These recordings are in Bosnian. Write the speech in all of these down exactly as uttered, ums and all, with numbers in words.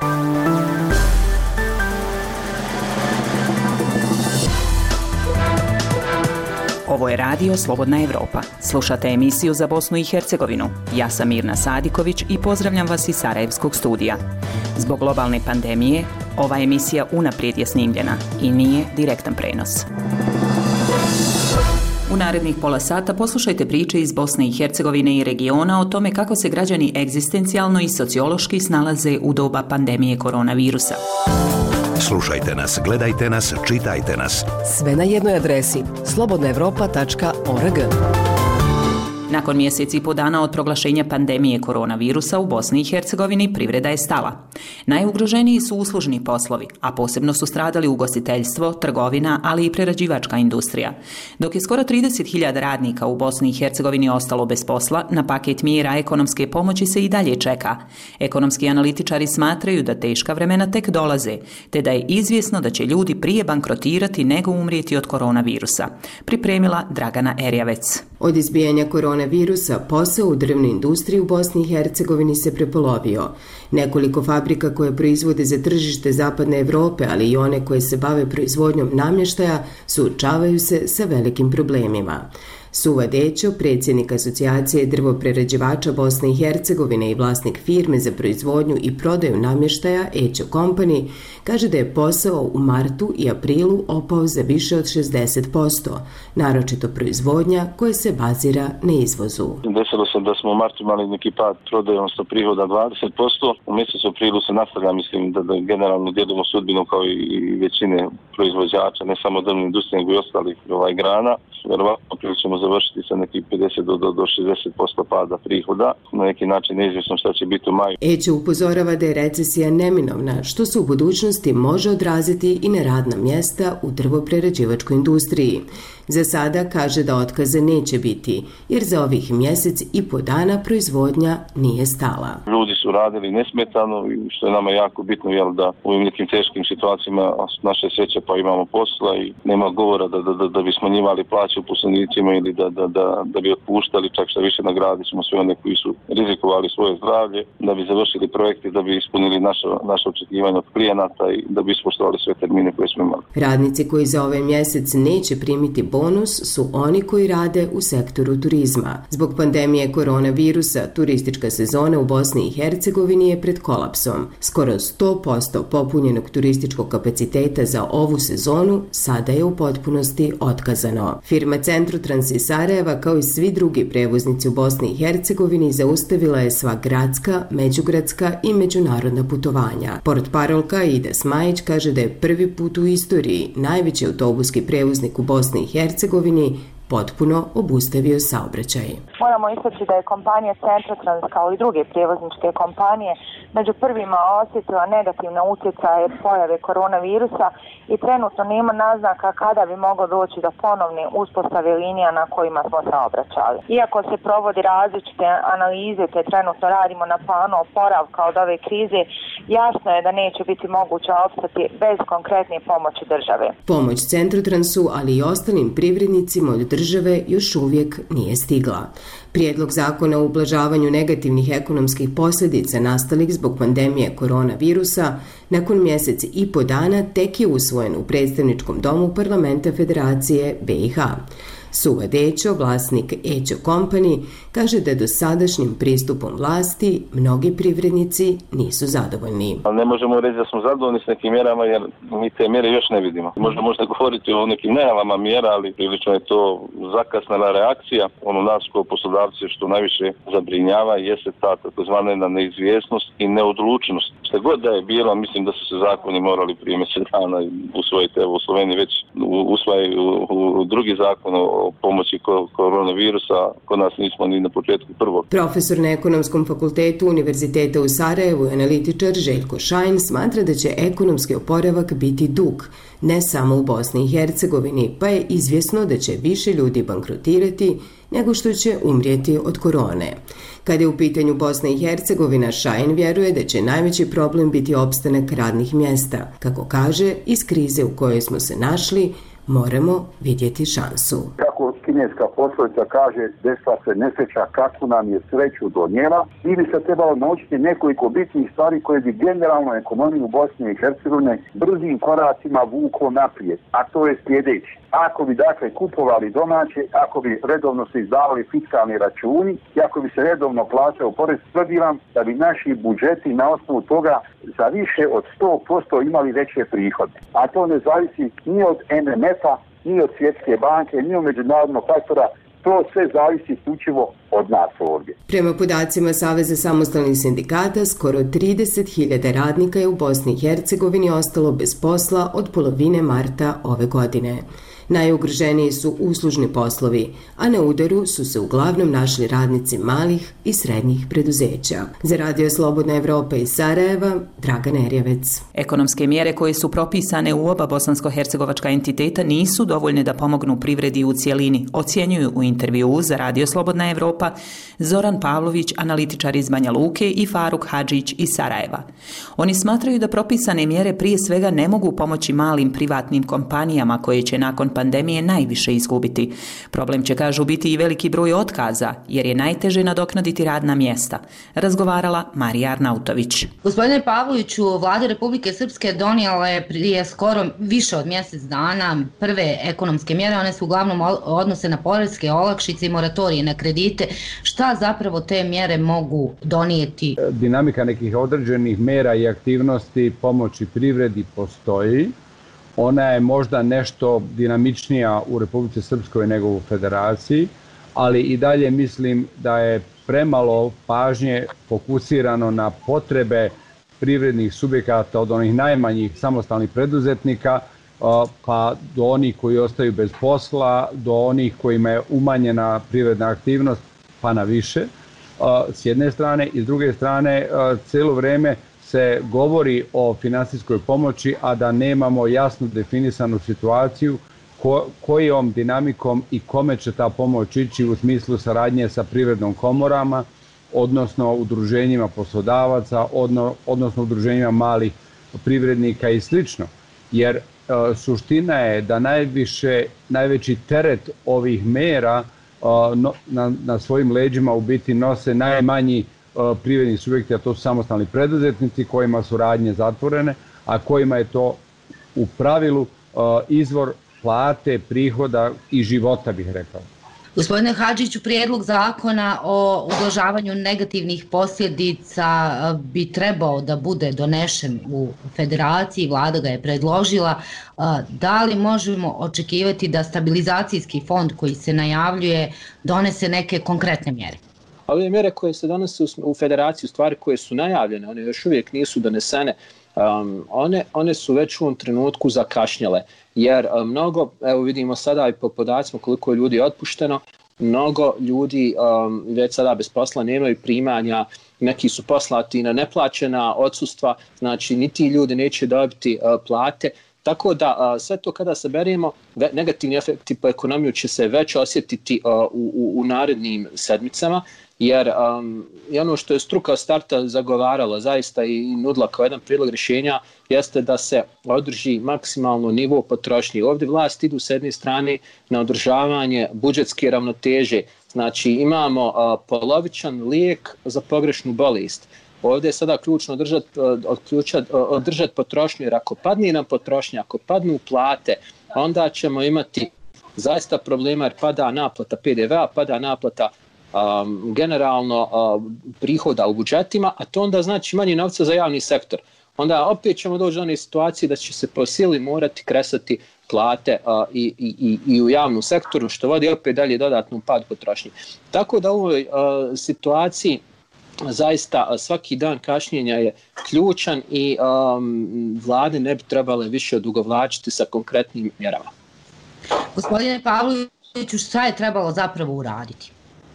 Ovo je radio Slobodna Evropa. Slušate emisiju za Bosnu i Hercegovinu. Ja sam Mirna Sadiković i pozdravljam vas iz Sarajevskog studija. Zbog globalne pandemije, ova emisija unaprijed je snimljena i nije direktan prenos. U narednih pola sata poslušajte priče iz Bosne i Hercegovine i regiona o tome kako se građani egzistencijalno i sociološki snalaze u doba pandemije koronavirusa. Slušajte nas, gledajte nas, čitajte nas. Sve na jednoj adresi slobodna evropa tačka org. Nakon mjesec i po dana od proglašenja pandemije koronavirusa u Bosni i Hercegovini privreda je stala. Najugroženiji su uslužni poslovi, a posebno su stradali ugostiteljstvo, trgovina, ali i prerađivačka industrija. Dok je skoro trideset hiljada radnika u Bosni i Hercegovini ostalo bez posla, na paket mjera ekonomske pomoći se i dalje čeka. Ekonomski analitičari smatraju da teška vremena tek dolaze, te da je izvjesno da će ljudi prije bankrotirati nego umrijeti od koronavirusa. Pripremila Dragana Erjavec. Od izbijanja koronavirusa posao u drvnoj industriji u Bosni i Hercegovini se prepolovio. Nekoliko fabrika koje proizvode za tržište zapadne Evrope, ali i one koje se bave proizvodnjom namještaja, suočavaju se sa velikim problemima. Suva Dećo, predsjednik Asocijacije drvoprerađivača Bosne i Hercegovine i vlasnik firme za proizvodnju i prodaju namještaja Ećo Company, kaže da je posao u martu i aprilu opao za više od šezdeset posto, naročito proizvodnja koja se bazira na izvozu. Desilo se da smo u martu imali neki pad prodaje, odnosno prihoda dvadeset posto. U mjesecu aprilu se nastavlja, mislim da, da generalno dijelimo sudbinu kao i većine proizvođača, ne samo drvne industrije, nego i ostalih ovaj grana. Vjerovatno ćemo završiti sa nekih pedeset do šezdeset posto pada prihoda. Na neki način neizvjesno šta će biti u maju. Ećo upozorava da je recesija neminovna, što se u budućnosti može odraziti i na radna mjesta u drvoprerađivačkoj industriji. Za sada kaže da otkaza neće biti, jer za ovih mjesec i po dana proizvodnja nije stala. Ljudi su radili nesmetano i što je nama jako bitno, jel, da u ovim nekim teškim situacijama naše sreće pa imamo posla i nema govora da, da, da, da bi smanjivali plaće uposlenicima ili da, da, da, da bi otpuštali, čak što više nagradit ćemo sve one koji su rizikovali svoje zdravlje, da bi završili projekte, da bi ispunili naše, naše očekivanja od klijenata i da bi ispoštovali sve termine koje smo imali. Radnici koji za ovaj mjesec neće primiti bonus su oni koji rade u sektoru turizma. Zbog pandemije koronavirusa, turistička sezona u Bosni i Hercegovini je pred kolapsom. Skoro sto posto popunjenog turističkog kapaciteta za ovu sezonu sada je u potpunosti otkazano. Firma Centrotrans iz Sarajeva, kao i svi drugi prevoznici u Bosni i Hercegovini, zaustavila je sva gradska, međugradska i međunarodna putovanja. Portparolka Ida Smajić kaže da je prvi put u istoriji najveći autobuski prevoznik u Bosni i Hercegovini potpuno obustavio saobraćaj. Moramo istaći da je kompanija Centrotrans, kao i druge prijevozničke kompanije, među prvima osjetila negativne utjecaje pojave koronavirusa i trenutno nema naznaka kada bi moglo doći do ponovne uspostave linija na kojima smo saobraćali. Iako se provodi različite analize te trenutno radimo na planu oporavka od ove krize, jasno je da neće biti moguće opstati bez konkretne pomoći države. Pomoć Centrotransu, ali i ostalim privrednicima od države još uvijek nije stigla. Prijedlog zakona o ublažavanju negativnih ekonomskih posljedica nastalih zbog pandemije koronavirusa nakon mjesec i po dana tek je usvojen u predstavničkom domu Parlamenta Federacije B i H. Suva Dećo, vlasnik Ećo Company, kaže da dosadašnjim pristupom vlasti mnogi privrednici nisu zadovoljni. Ne možemo reći da smo zadovoljni s nekim mjerama jer mi te mjere još ne vidimo. Možda možda govoriti o nekim najavama mjera, ali prilično je to zakasnela reakcija. Ono nas kao poslodavci što najviše zabrinjava jeste ta takozvana neizvjesnost i neodlučnost. Što god da je bilo, mislim da su se zakoni morali prije mjesec dana usvojiti. Evo u Sloveniji već usvajaju u drugi zakon o pomoći koronavirusa, kod nas nismo ni na početku prvog. Profesor na Ekonomskom fakultetu Univerziteta u Sarajevu i analitičar Željko Šajn smatra da će ekonomski oporavak biti dug, ne samo u Bosni i Hercegovini, pa je izvjesno da će više ljudi bankrotirati nego što će umrijeti od korone. Kada je u pitanju Bosna i Hercegovina, Šajn vjeruje da će najveći problem biti opstanak radnih mjesta. Kako kaže, iz krize u kojoj smo se našli, moramo vidjeti šansu. Kako kineska poslovica kaže desila se nesreća kakvu nam je sreću donijela, i bi se trebalo naučiti nekoliko bitnih stvari koje bi generalno ekonomiju Bosne i Hercegovine brzim koracima vuklo naprijed, a to je sljedeći. Ako bi dakle kupovali domaće, ako bi redovno se izdavali fiskalni računi i ako bi se redovno plaćao porez, tvrdim da bi naši budžeti na osnovu toga za više od sto posto imali veće prihode. A to ne zavisi ni od M M F-a, ni od Svjetske banke, ni od međunarodnog faktora. To sve zavisi isključivo od nas ovdje. Prema podacima Saveza samostalnih sindikata, skoro trideset hiljada radnika je u Bosni i Hercegovini ostalo bez posla od polovine marta ove godine. Najugroženiji su uslužni poslovi, a na udaru su se uglavnom našli radnici malih i srednjih preduzeća. Za Radio Slobodna Evropa iz Sarajeva, Dragan Erjevec. Ekonomske mjere koje su propisane u oba bosansko-hercegovačka entiteta nisu dovoljne da pomognu privredi u cijelini, ocjenjuju u intervjuu za Radio Slobodna Evropa Zoran Pavlović, analitičar iz Banja Luke, i Faruk Hadžić iz Sarajeva. Oni smatraju da propisane mjere prije svega ne mogu pomoći malim privatnim kompanijama koje će nakon pandemije najviše izgubiti. Problem će, kažu, biti i veliki broj otkaza, jer je najteže nadoknaditi radna mjesta. Razgovarala Marija Arnautović. Gospodine Pavloviću, Vlada Republike Srpske donijela je prije skoro više od mjesec dana prve ekonomske mjere. One su uglavnom odnose na poreske olakšice i moratorije na kredite. Šta zapravo te mjere mogu donijeti? Dinamika nekih određenih mjera i aktivnosti pomoći privredi postoji. Ona je možda nešto dinamičnija u Republici Srpskoj nego u Federaciji, ali i dalje mislim da je premalo pažnje fokusirano na potrebe privrednih subjekata, od onih najmanjih samostalnih preduzetnika pa do onih koji ostaju bez posla, do onih kojima je umanjena privredna aktivnost pa na više s jedne strane, i s druge strane cijelo vrijeme se govori o finansijskoj pomoći, a da nemamo jasno definisanu situaciju ko, kojom dinamikom i kome će ta pomoć ići u smislu saradnje sa privrednom komorama, odnosno udruženjima poslodavaca, odno, odnosno udruženjima malih privrednika i slično. Jer e, suština je da najviše, najveći teret ovih mera e, no, na, na svojim leđima u biti nose najmanji privredni subjekti, a to su samostalni preduzetnici kojima su radnje zatvorene, a kojima je to u pravilu izvor plate, prihoda i života, bih rekao. Gospodine Hadžiću, prijedlog zakona o ublažavanju negativnih posljedica bi trebao da bude donešen u Federaciji, Vlada ga je predložila. Da li možemo očekivati da stabilizacijski fond koji se najavljuje donese neke konkretne mjere? Ove mjere koje se donose u Federaciji, stvari koje su najavljene, one još uvijek nisu donesene, um, one, one su već u ovom trenutku zakašnjele. Jer um, mnogo, evo vidimo sada i po podacima koliko je ljudi otpušteno, mnogo ljudi um, već sada bez posla nemaju primanja, neki su poslati na neplaćena odsustva, znači niti ljudi neće dobiti uh, plate. Tako da uh, sve to kada saberemo, negativni efekti po ekonomiju će se već osjetiti uh, u, u, u narednim sedmicama. Jer um, i ono što je struka starta zagovarala zaista i nudila kao jedan prilog rješenja jeste da se održi maksimalno nivo potrošnje. Ovdje vlast idu s jedne strane na održavanje budžetske ravnoteže. Znači imamo uh, polovičan lijek za pogrešnu bolest. Ovdje je sada ključno održati održat potrošnju, jer ako padne nam potrošnja, ako padnu plate, onda ćemo imati zaista problema jer pada naplata P D V-a, pada naplata Um, generalno uh, prihoda u budžetima, a to onda znači manje novca za javni sektor. Onda opet ćemo doći do one situacije da će se po sili morati kresati plate uh, i, i, i u javnom sektoru, što vodi opet dalje dodatnu pad potrošnje. Tako da u ovoj uh, situaciji zaista uh, svaki dan kašnjenja je ključan i um, vlade ne bi trebale više odugovlačiti sa konkretnim mjerama. Gospodine Pavloviću, šta je trebalo zapravo uraditi?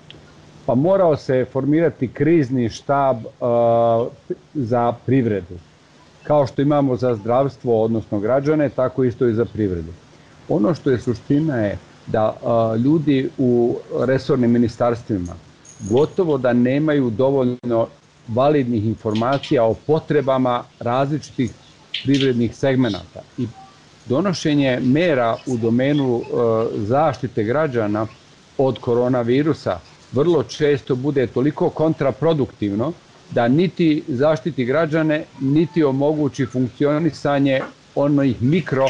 Pa morao se formirati krizni štab uh, za privredu. Kao što imamo za zdravstvo, odnosno građane, tako isto i za privredu. Ono što je suština je da uh, ljudi u resornim ministarstvima gotovo da nemaju dovoljno validnih informacija o potrebama različitih privrednih segmenata. I donošenje mera u domenu uh, zaštite građana od koronavirusa vrlo često bude toliko kontraproduktivno da niti zaštiti građane, niti omogući funkcionisanje onih mikro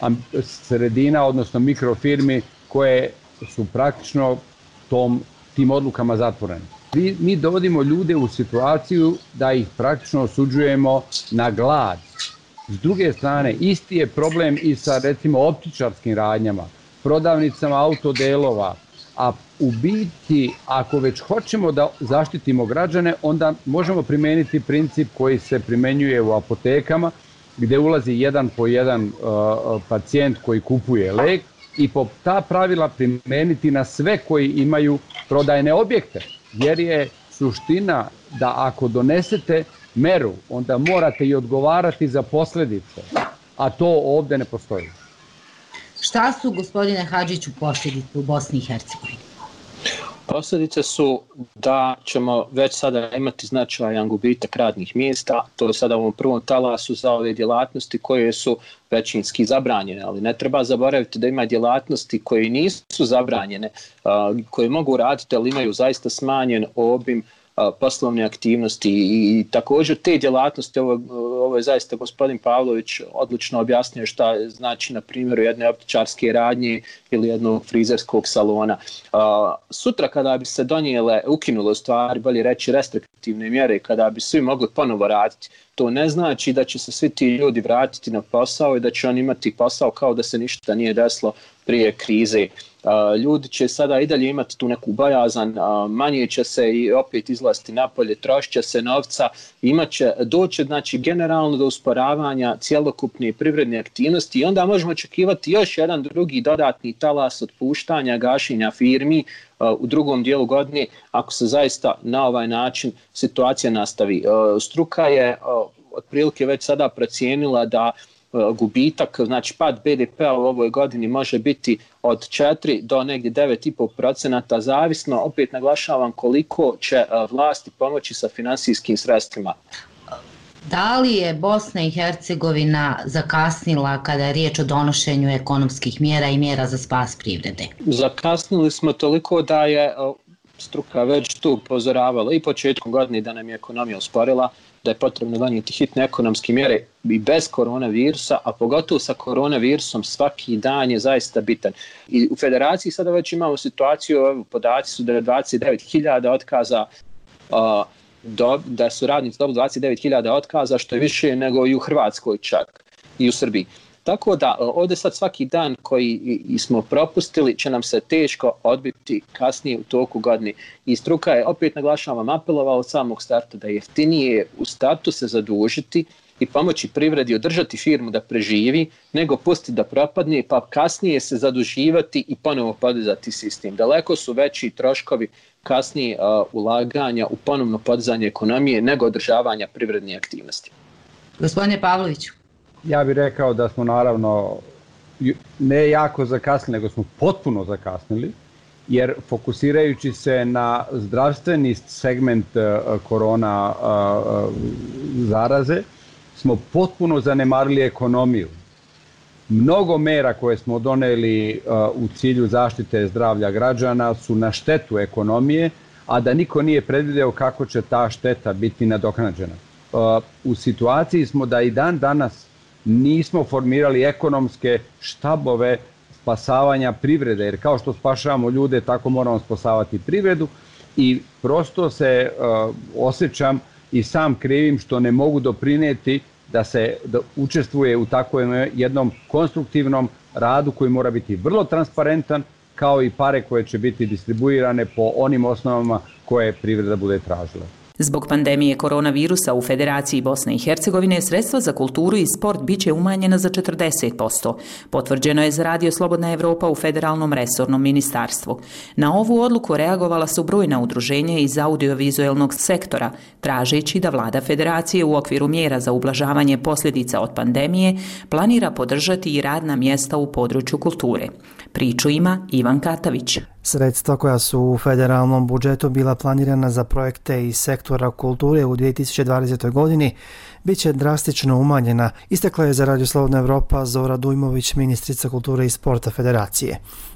sredina, odnosno mikrofirmi koje su praktično tom, tim odlukama zatvorene. Mi, mi dovodimo ljude u situaciju da ih praktično osuđujemo na glad. S druge strane, isti je problem i sa recimo optičarskim radnjama, prodavnicama autodelova, a u biti ako već hoćemo da zaštitimo građane, onda možemo primijeniti princip koji se primenjuje u apotekama, gdje ulazi jedan po jedan uh, pacijent koji kupuje lek i po ta pravila primijeniti na sve koji imaju prodajne objekte. Jer je suština da ako donesete meru, onda morate i odgovarati za posljedice, a to ovdje ne postoji. Šta su, gospodine Hadžiću, posljedice u Bosni i Hercegovini? Posljedice su da ćemo već sada imati značajan gubitak radnih mjesta, to je sada u ovom prvom talasu za ove djelatnosti koje su većinski zabranjene, ali ne treba zaboraviti da ima djelatnosti koje nisu zabranjene, koje mogu raditi, ali imaju zaista smanjen obim poslovne aktivnosti i također te djelatnosti, ovo, ovo je zaista gospodin Pavlović odlično objasnio šta znači na primjeru jedne optičarske radnje ili jednog frizerskog salona. Sutra kada bi se donijele, ukinule u stvari, bolje reći restriktivne mjere, kada bi svi mogli ponovo raditi, to ne znači da će se svi ti ljudi vratiti na posao i da će oni imati posao kao da se ništa nije desilo prije krize. Uh, ljudi će sada i dalje imati tu neku bojazan, uh, manje će se i opet izlaziti napolje, trošće se novca, imaće, doće znači generalno do usporavanja cjelokupne privredne aktivnosti i onda možemo očekivati još jedan drugi dodatni talas otpuštanja, gašenja firmi uh, u drugom dijelu godine ako se zaista na ovaj način situacija nastavi. Uh, struka je uh, otprilike već sada procijenila da gubitak, znači pad be de pe-a u ovoj godini može biti od četiri do negdje devet zarez pet posto, zavisno, opet naglašavam, koliko će vlasti pomoći sa finansijskim sredstvima. Da li je Bosna i Hercegovina zakasnila kada je riječ o donošenju ekonomskih mjera i mjera za spas privrede? Zakasnili smo toliko da je struka već tu upozoravala i početkom godine da nam je ekonomija usporila, da je potrebno donijeti hitne ekonomske mjere i bez koronavirusa, a pogotovo sa koronavirusom svaki dan je zaista bitan. I u federaciji sada već imamo situaciju, podaci su da je dvadeset devet hiljada otkaza, uh, do, da su radnici dobili dvadeset devet hiljada otkaza, što je više nego i u Hrvatskoj čak i u Srbiji. Tako da ovdje sad svaki dan koji smo propustili će nam se teško odbiti kasnije u toku godine. I struka je, opet naglašavam, apelovala od samog starta da je jeftinije u startu se zadužiti i pomoći privredi održati firmu da preživi, nego pustiti da propadne pa kasnije se zaduživati i ponovo podizati sistem. Daleko su veći troškovi kasnije uh, ulaganja u ponovno podizanje ekonomije nego održavanja privredne aktivnosti. Gospodine Pavloviću. Ja bih rekao da smo naravno ne jako zakasnili, nego smo potpuno zakasnili, jer fokusirajući se na zdravstveni segment korona zaraze, smo potpuno zanemarili ekonomiju. Mnogo mera koje smo doneli u cilju zaštite zdravlja građana su na štetu ekonomije, a da niko nije predvideo kako će ta šteta biti nadoknađena. U situaciji smo da i dan danas nismo formirali ekonomske štabove spasavanja privrede, jer kao što spašavamo ljude, tako moramo spasavati privredu i prosto se uh, osjećam i sam krivim što ne mogu doprinijeti da se da učestvuje u takvom jednom konstruktivnom radu koji mora biti vrlo transparentan, kao i pare koje će biti distribuirane po onim osnovama koje privreda bude tražila. Zbog pandemije koronavirusa u Federaciji Bosne i Hercegovine sredstva za kulturu i sport biće umanjena za četrdeset posto. Potvrđeno je za Radio Slobodna Evropa u Federalnom resornom ministarstvu. Na ovu odluku reagovala su brojna udruženja iz audiovizualnog sektora, tražeći da vlada Federacije u okviru mjera za ublažavanje posljedica od pandemije planira podržati i radna mjesta u području kulture. Priču ima Ivan Katavić. Sredstva koja su u federalnom budžetu bila planirana za projekte iz sektora kulture u dvije tisuće dvadesetoj. godini bit će drastično umanjena, istakla je za Radio Slobodna Evropa Zora Dujmović, ministrica kulture i sporta Federacije.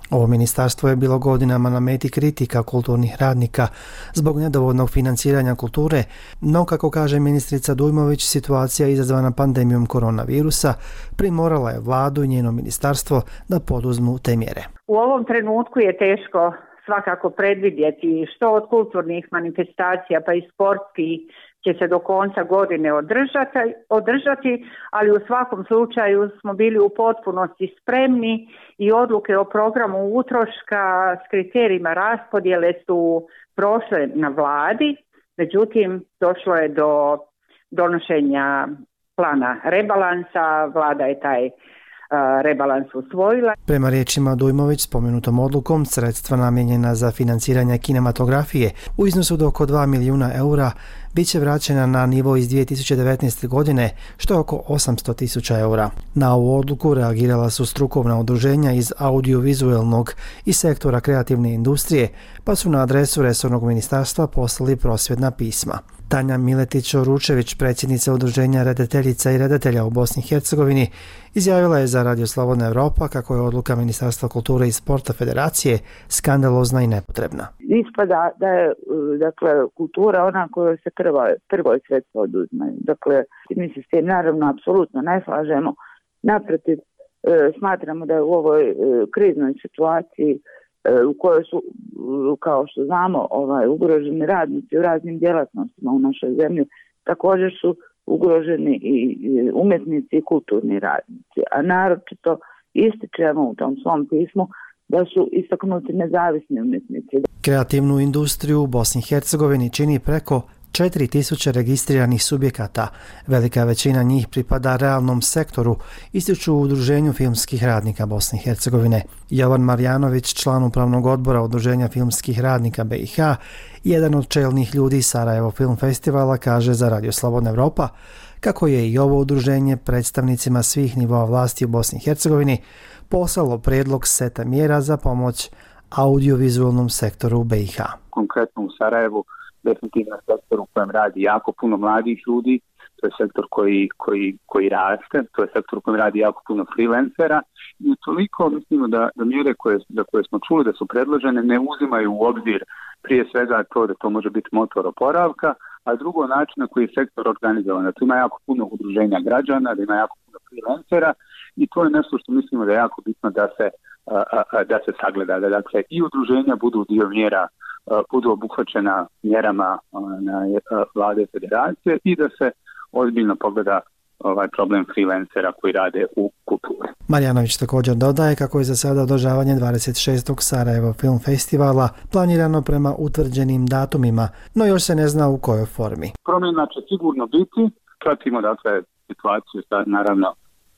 Ovo ministarstvo je bilo godinama na meti kritika kulturnih radnika zbog nedovoljnog financiranja kulture, no kako kaže ministrica Dujmović, situacija izazvana pandemijom koronavirusa primorala je vladu i njeno ministarstvo da poduzmu te mjere. U ovom trenutku je teško svakako predvidjeti što od kulturnih manifestacija pa i sportskih će se do konca godine održati, održati, ali u svakom slučaju smo bili u potpunosti spremni i odluke o programu utroška s kriterijima raspodjele su prošle na vladi, međutim došlo je do donošenja plana rebalansa, vlada je taj rebalans usvojila. Prema riječima Dujmović, spomenutom odlukom sredstva namijenjena za financiranje kinematografije u iznosu do oko dva milijuna eura bit će vraćena na nivo iz dvije tisuće devetnaeste. godine, što je oko osamsto tisuća eura. Na ovu odluku reagirala su strukovna udruženja iz audiovizualnog i sektora kreativne industrije, pa su na adresu resornog ministarstva poslali prosvjedna pisma. Tanja Miletić-Oručević, predsjednica udruženja redateljica i redatelja u Bosni i Hercegovini, izjavila je za Radio Slobodna Evropa kako je odluka Ministarstva kulture i sporta Federacije skandalozna i nepotrebna. Ispada da je dakle, kultura ona kojoj se prvo, prvo sredstvo oduzmaju. Dakle, mi se s tim naravno apsolutno ne slažemo. Naprotiv, smatramo da je u ovoj kriznoj situaciji u kojoj su, kao što znamo, ovaj, ugroženi radnici u raznim djelatnostima u našoj zemlji, također su ugroženi i umjetnici i kulturni radnici. A naročito ističemo u tom svom pismu da su istaknuti nezavisni umjetnici. Kreativnu industriju u Bosni i Hercegovini čini preko četiri tisuće registriranih subjekata. Velika većina njih pripada realnom sektoru, ističu u Udruženju filmskih radnika Bosne i Hercegovine. Jovan Marjanović, član upravnog odbora Udruženja filmskih radnika B i H, jedan od čelnih ljudi Sarajevo Film Festivala, kaže za Radio Slobodna Evropa kako je i ovo udruženje predstavnicima svih nivoa vlasti u Bosni i Hercegovini poslalo prijedlog seta mjera za pomoć audiovizualnom sektoru u B i H. Konkretno u Sarajevu definitivno sektor u kojem radi jako puno mladih ljudi, to je sektor koji, koji, koji raste, to je sektor u kojem radi jako puno freelancera i toliko mislimo da, da mjere koje, za koje smo čuli da su predložene ne uzimaju u obzir prije svega to da to može biti motor oporavka, a drugo način na koji je sektor organizovan, da tu ima jako puno udruženja građana, da ima jako puno freelancera i to je nešto što mislimo da je jako bitno da se, a, a, da se sagleda, da dakle i udruženja budu dio mjera, budu obuhvaćena mjerama na vlade federacije i da se ozbiljno pogleda ovaj problem freelancera koji rade u kulturi. Marjanović također dodaje kako je za sada održavanje dvadeset šestog Sarajevo Film Festivala planirano prema utvrđenim datumima, no još se ne zna u kojoj formi. Promjena će sigurno biti, pratimo dakle situaciju sa naravno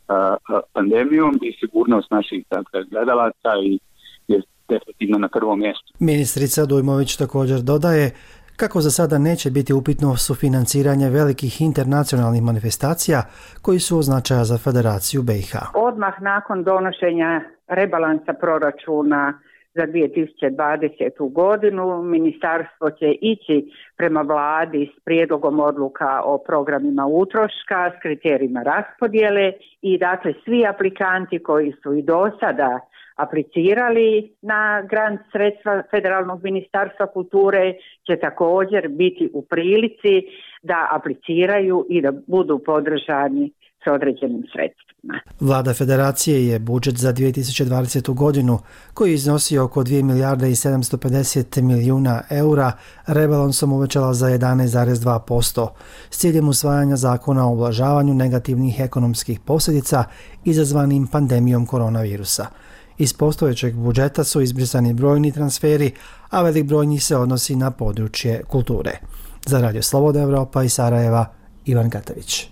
pandemijom i sigurnost naših dakle, gledalaca i je definitivno na prvom mjestu. Ministrica Dujmović također dodaje kako za sada neće biti upitno sufinanciranje velikih internacionalnih manifestacija koji su od značaja za Federaciju B i H. Odmah nakon donošenja rebalansa proračuna za dvije tisuće dvadesetu. godinu ministarstvo će ići prema vladi s prijedlogom odluka o programima utroška s kriterijima raspodjele i dakle svi aplikanti koji su i do sada aplicirali na grant sredstva Federalnog ministarstva kulture će također biti u prilici da apliciraju i da budu podržani s određenim sredstvima. Vlada Federacije je budžet za dvije tisuće dvadesetu. godinu, koji iznosi oko dvije milijarde i sedamsto pedeset milijuna eura, rebalansom uvećala za jedanaest zarez dva posto s ciljem usvajanja zakona o ublažavanju negativnih ekonomskih posljedica izazvanim pandemijom koronavirusa. Iz postojećeg budžeta su izbrisani brojni transferi, a velik broj njih se odnosi na područje kulture. Za Radio Slobodna Evropa iz Sarajeva, Ivan Gatavić.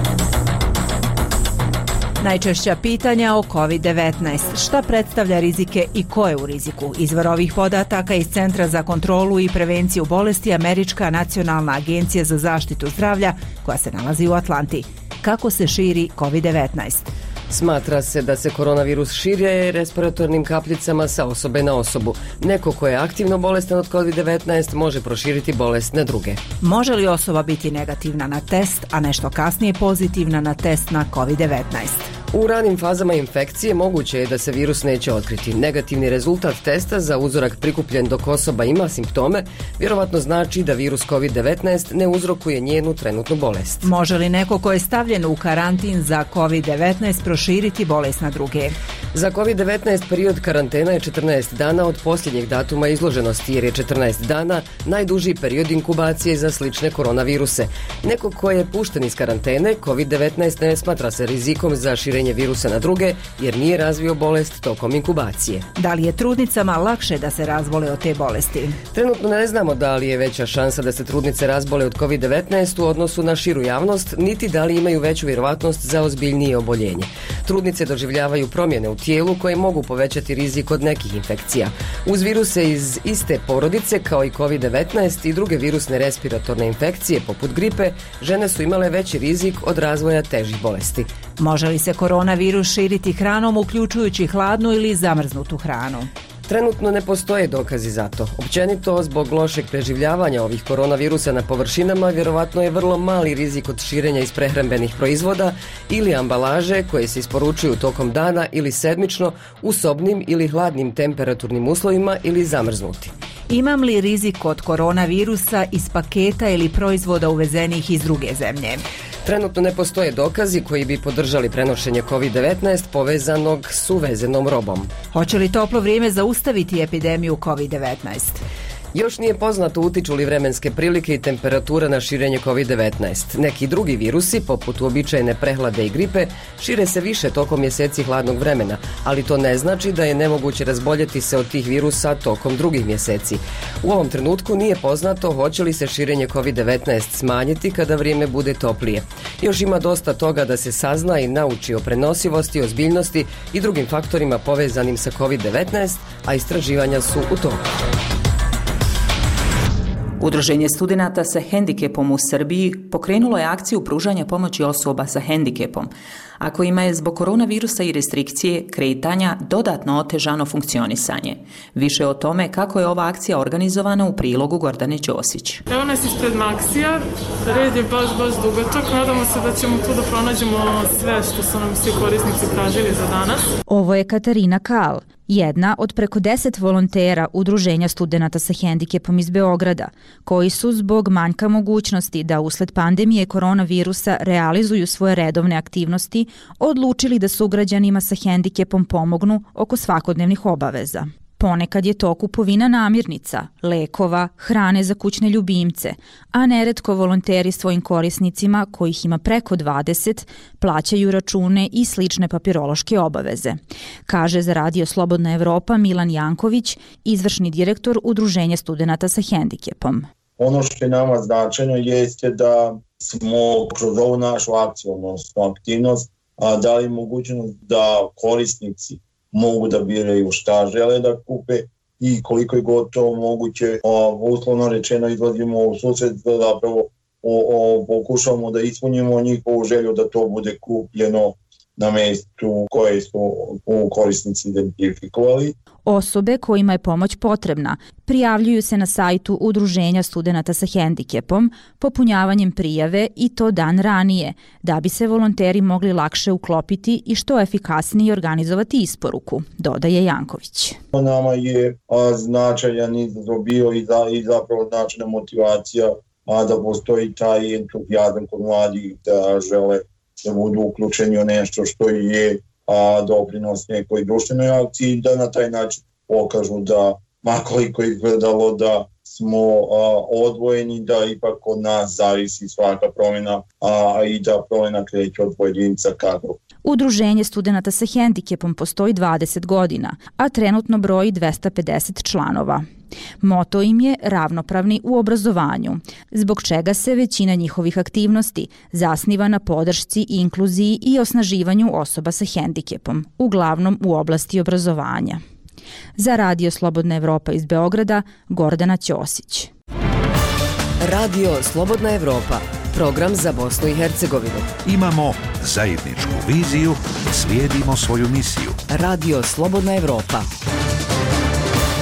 Najčešća pitanja o kovid devetnaest. Šta predstavlja rizike i ko je u riziku? Izvor ovih podataka iz Centra za kontrolu i prevenciju bolesti Američka nacionalna agencija za zaštitu zdravlja koja se nalazi u Atlanti. Kako se širi kovid devetnaest? Smatra se da se koronavirus širi respiratornim kapljicama sa osobe na osobu. Neko ko je aktivno bolestan od kovid devetnaest može proširiti bolest na druge. Može li osoba biti negativna na test, a nešto kasnije pozitivna na test na kovid devetnaest? U ranim fazama infekcije moguće je da se virus neće otkriti. Negativni rezultat testa za uzorak prikupljen dok osoba ima simptome vjerovatno znači da virus kovid devetnaest ne uzrokuje njenu trenutnu bolest. Može li neko ko je stavljen u karantin za kovid devetnaest proširiti bolest na druge? Za kovid devetnaest period karantena je četrnaest dana od posljednjeg datuma izloženosti, jer je četrnaest dana najduži period inkubacije za slične koronaviruse. Neko ko je pušten iz karantene, kovid devetnaest ne smatra se rizikom za širenje virusa na druge, jer nije razvio bolest tokom inkubacije. Da li je trudnicama lakše da se razbole od te bolesti? Trenutno ne znamo da li je veća šansa da se trudnice razbole od kovid devetnaest u odnosu na širu javnost, niti da li imaju veću vjerovatnost za ozbiljnije oboljenje. Trudnice doživljavaju promjene u tijelu koje mogu povećati rizik od nekih infekcija. Uz viruse iz iste porodice kao i kovid devetnaest i druge virusne respiratorne infekcije poput gripe, žene su imale veći rizik od razvoja težih bolesti. Može li se koronavirus širiti hranom uključujući hladnu ili zamrznutu hranu? Trenutno ne postoje dokazi za to. Općenito, zbog lošeg preživljavanja ovih koronavirusa na površinama, vjerovatno je vrlo mali rizik od širenja iz prehrambenih proizvoda ili ambalaže koje se isporučuju tokom dana ili sedmično u sobnim ili hladnim temperaturnim uslovima ili zamrznuti. Imam li rizik od koronavirusa iz paketa ili proizvoda uvezenih iz druge zemlje? Trenutno ne postoje dokazi koji bi podržali prenošenje kovid devetnaest povezanog s uvezenom robom. Hoće li toplo vrijeme zaustaviti epidemiju kovid devetnaest? Još nije poznato utiču li vremenske prilike i temperatura na širenje kovid devetnaest. Neki drugi virusi, poput uobičajene prehlade i gripe, šire se više tokom mjeseci hladnog vremena, ali to ne znači da je nemoguće razboljeti se od tih virusa tokom drugih mjeseci. U ovom trenutku nije poznato hoće li se širenje kovid devetnaest smanjiti kada vrijeme bude toplije. Još ima dosta toga da se sazna i nauči o prenosivosti, ozbiljnosti i drugim faktorima povezanim sa kovid devetnaest, a istraživanja su u toku. Udruženje studenata sa hendikepom u Srbiji pokrenulo je akciju pružanja pomoći osoba sa hendikepom, a kojima je zbog koronavirusa i restrikcije kretanja dodatno otežano funkcionisanje. Više o tome kako je ova akcija organizovana u prilogu Gordane Ćosić. Evo nas ispred Maksija, red je baš, baš dugačak, nadamo se da ćemo tu da pronađemo sve što su nam svi korisnici tražili za danas. Ovo je Katarina Kal, jedna od preko deset volontera Udruženja studenata sa hendikepom iz Beograda, koji su zbog manjka mogućnosti da usled pandemije koronavirusa realizuju svoje redovne aktivnosti, odlučili da sugrađanima sa hendikepom pomognu oko svakodnevnih obaveza. Ponekad je to kupovina namirnica, lekova, hrane za kućne ljubimce, a neretko volonteri svojim korisnicima, kojih ima preko dvadeset, plaćaju račune i slične papirološke obaveze, kaže za Radio Slobodna Evropa Milan Janković, izvršni direktor Udruženja studenata sa hendikepom. Ono što je nama značajno jeste da smo kroz ovu našu akciju, odnosno aktivnost, dali mogućnost da korisnici mogu da biraju šta žele da kupe i koliko je gotovo moguće. Uslovno rečeno izlazimo u susret da zapravo o, o, pokušamo da ispunimo njihovu želju da to bude kupljeno na mjestu koje su korisnici identifikovali. Osobe kojima je pomoć potrebna prijavljuju se na sajtu Udruženja studenata sa hendikepom popunjavanjem prijave i to dan ranije, da bi se volonteri mogli lakše uklopiti i što efikasnije organizovati isporuku, dodaje Janković. Nama je a, značajan izazov bio i, za, i zapravo značajna motivacija a, da postoji taj entuzijazam kod mladih da žele da budu uključeni u nešto što je a, doprinos nekoj društvenoj akciji, da na taj način pokažu da makoliko izgledalo da smo a, odvojeni, da ipak od nas zavisi svaka promjena a, i da promjena kreće od pojedinca kako. Udruženje studenata sa hendikepom postoji dvadeset godina, a trenutno broji dvesta pedeset članova. Moto im je ravnopravni u obrazovanju, zbog čega se većina njihovih aktivnosti zasniva na podršci, inkluziji i osnaživanju osoba sa hendikepom, uglavnom u oblasti obrazovanja. Za Radio Slobodna Evropa iz Beograda, Gordana Ćosić. Radio Slobodna Evropa, program za Bosnu i Hercegovinu. Imamo zajedničku viziju, slijedimo svoju misiju. Radio Slobodna Evropa.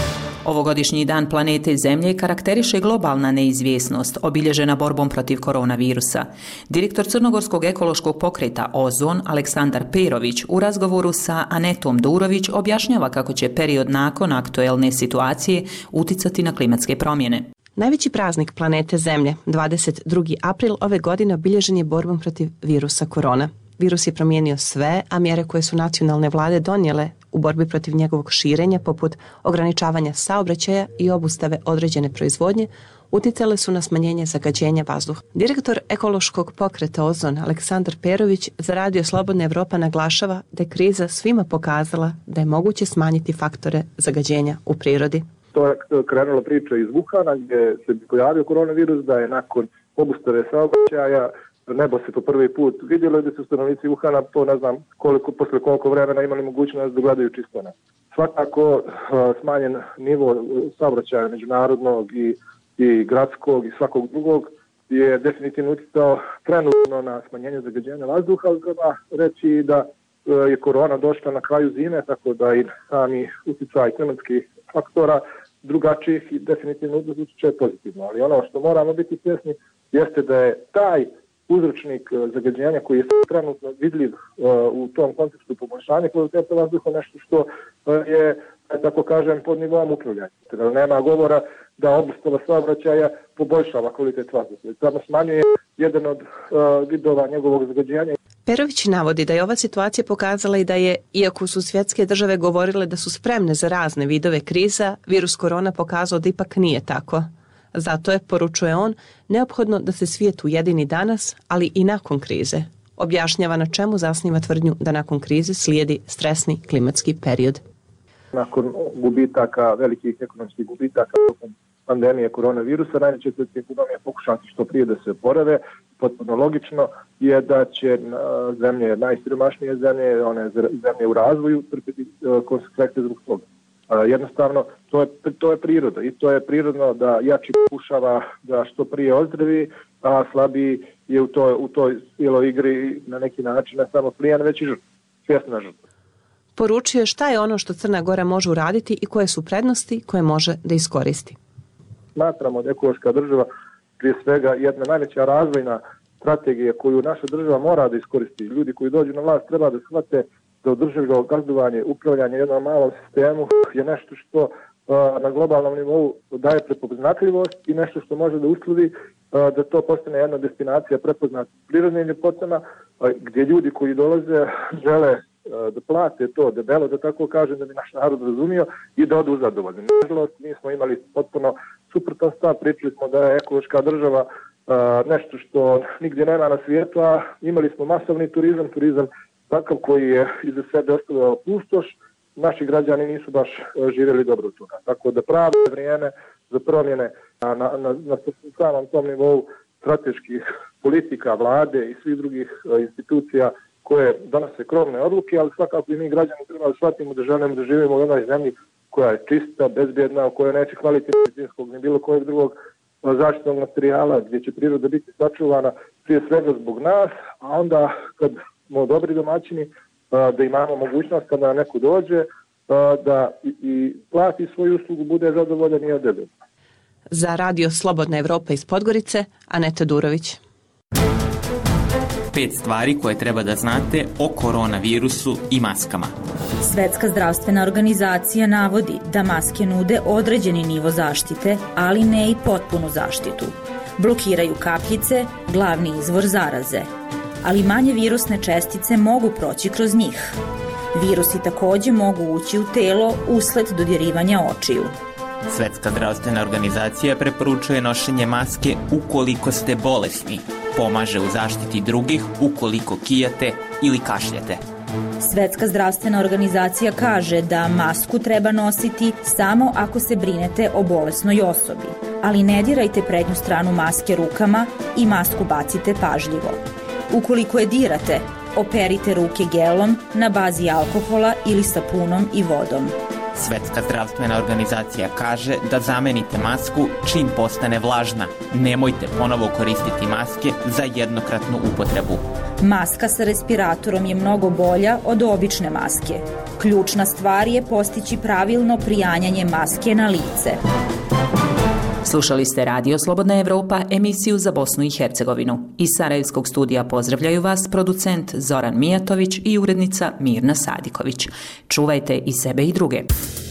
Ovogodišnji dan planete Zemlje karakteriše globalna neizvjesnost, obilježena borbom protiv koronavirusa. Direktor Crnogorskog ekološkog pokreta Ozon, Aleksandar Perović, u razgovoru sa Anetom Durović objašnjava kako će period nakon aktuelne situacije uticati na klimatske promjene. Najveći praznik planete Zemlje, dvadeset drugi april ove godine, obilježen je borbom protiv virusa korona. Virus je promijenio sve, a mjere koje su nacionalne vlade donijele u borbi protiv njegovog širenja, poput ograničavanja saobraćaja i obustave određene proizvodnje, uticale su na smanjenje zagađenja vazduha. Direktor ekološkog pokreta Ozon, Aleksandar Perović, za Radio Slobodna Evropa naglašava da je kriza svima pokazala da je moguće smanjiti faktore zagađenja u prirodi. To je krenula priča iz Wuhana gdje se pojavio koronavirus, da je nakon obustave saobraćaja nebo se po prvi put vidjelo da su stanovnici Wuhana, to ne znam koliko, posle koliko vremena imali mogućnost da gledaju čisto nebo. Svakako smanjen nivo saobraćaja međunarodnog i, i gradskog i svakog drugog je definitivno utjecao trenutno na smanjenje zagađenja vazduha, ali treba reći da je korona došla na kraju zime, tako da i sami utjecaj klimatskih faktora drugačijih i definitivno utječe pozitivno. Ali ono što moramo biti svjesni jeste da je taj uzročnik zagađenja koji je trenutno vidljiv uh, u tom kontekstu poboljšanja kvalitete vazduha nešto što uh, je, tako kažem, pod nivom upravljanja. Teda nema govora da obustava saobraćaja poboljšava kvalitet vazduha. Samo smanjuje jedan od uh, vidova njegovog zagađenja. Perović navodi da je ova situacija pokazala i da je, iako su svjetske države govorile da su spremne za razne vidove kriza, virus korona pokazao da ipak nije tako. Zato je, poručuje on, neophodno da se svijet ujedini danas, ali i nakon krize. Objašnjava na čemu zasniva tvrdnju da nakon krize slijedi stresni klimatski period. Nakon gubitaka, velikih ekonomskih gubitaka tokom pandemije koronavirusa, najveće svjetske ekonomije pokušati što prije da se oporave. Potpuno logično je da će zemlje, najsiromašnije zemlje, one zemlje u razvoju, trpiti konsekvence zbog toga. Jednostavno, to je, to je priroda i to je prirodno da jači pokušava da što prije ozdravi, a slabiji je u toj, u toj cijeloj igri na neki način ne samo plijen, već i žrtva, svjesna žrtva. Poručio je šta je ono što Crna Gora može uraditi i koje su prednosti koje može da iskoristi. Smatramo da ekološka država prije svega jedna najveća razvojna strategija koju naša država mora da iskoristi. Ljudi koji dođu na vlast treba da shvate da održivo gazdovanje, upravljanje jednom malom sistemu je nešto što uh, na globalnom nivou daje prepoznatljivost i nešto što može da uslovi uh, da to postane jedna destinacija prepoznata prirodnim ljepotama, uh, gdje ljudi koji dolaze žele uh, da plate to debelo, da tako kažem, da bi naš narod razumio i da odu zadovoljni. Nažalost, mi smo imali potpuno suprotan stav, pričali smo da je ekološka država uh, nešto što nigdje nema na svijetu, a imali smo masovni turizam, turizam takav koji je iza sebe ostavljao pustoš, naši građani nisu baš živjeli dobro od toga. Tako da pravo vrijeme za promjene na, na, na, na samom tom nivou strateških politika, vlade i svih drugih institucija koje donose krovne odluke, ali svakako i mi građani treba da shvatimo da želimo da živimo u jednoj zemlji koja je čista, bezbjedna, u kojoj neće hvaliti medicinskog ni bilo kojeg drugog zaštitnog materijala, gdje će priroda biti sačuvana prije svega zbog nas, a onda kad smo dobri domaćini, da imamo mogućnost kada neko dođe, da i plati svoju uslugu, bude zadovoljan i odebljen. Za Radio Slobodna Evropa iz Podgorice, Aneta Durović. Pet stvari koje treba da znate o koronavirusu i maskama. Svetska zdravstvena organizacija navodi da maske nude određeni nivo zaštite, ali ne i potpunu zaštitu. Blokiraju kapljice, glavni izvor zaraze. Ali manje virusne čestice mogu proći kroz njih. Virusi takođe mogu ući u telo usled dodirivanja očiju. Svetska zdravstvena organizacija preporučuje nošenje maske ukoliko ste bolesni. Pomaže u zaštiti drugih ukoliko kijate ili kašljete. Svetska zdravstvena organizacija kaže da masku treba nositi samo ako se brinete o bolesnoj osobi. Ali ne dirajte prednju stranu maske rukama i masku bacite pažljivo. Ukoliko je dirate, operite ruke gelom na bazi alkohola ili sapunom i vodom. Svetska zdravstvena organizacija kaže da zamenite masku čim postane vlažna. Nemojte ponovo koristiti maske za jednokratnu upotrebu. Maska sa respiratorom je mnogo bolja od obične maske. Ključna stvar je postići pravilno prijanjanje maske na lice. Slušali ste Radio Slobodna Evropa, emisiju za Bosnu i Hercegovinu. Iz Sarajevskog studija pozdravljaju vas producent Zoran Mijatović i urednica Mirna Sadiković. Čuvajte i sebe i druge.